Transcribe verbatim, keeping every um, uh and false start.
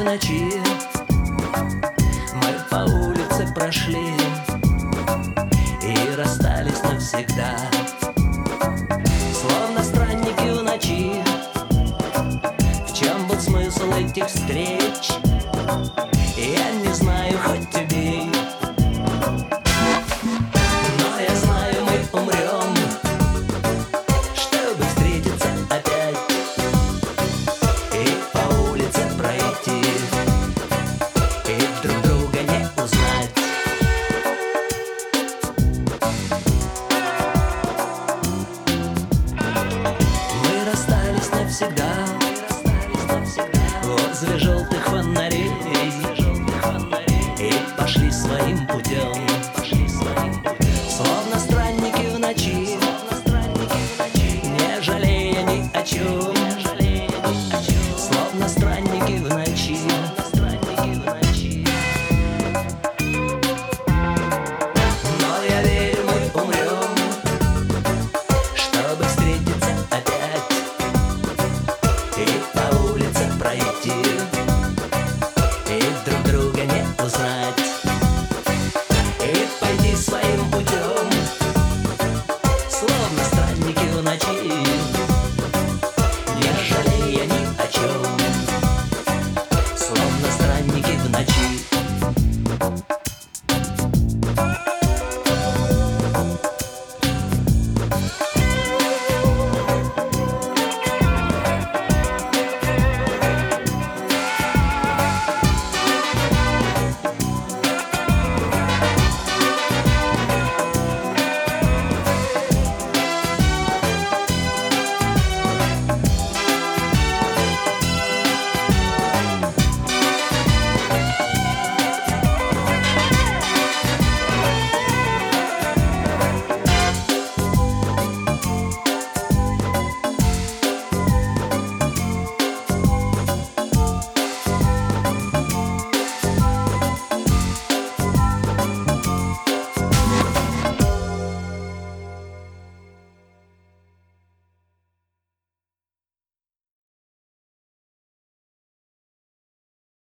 ночи мы по улице прошли и расстались навсегда, словно странники в ночи. В чем был смысл этих встреч, я не знаю, хоть убей. Но я знаю, мы умрем, чтобы встретиться опять и по улице пройти, и друг друга не узнать. Мы расстались навсегда возле желтых фонарей и пошли своим путем, словно странники в ночи, не жалея ни о чем, словно странники в ночи. Но я верю, мы умрем, чтобы встретиться опять и по улице пройти.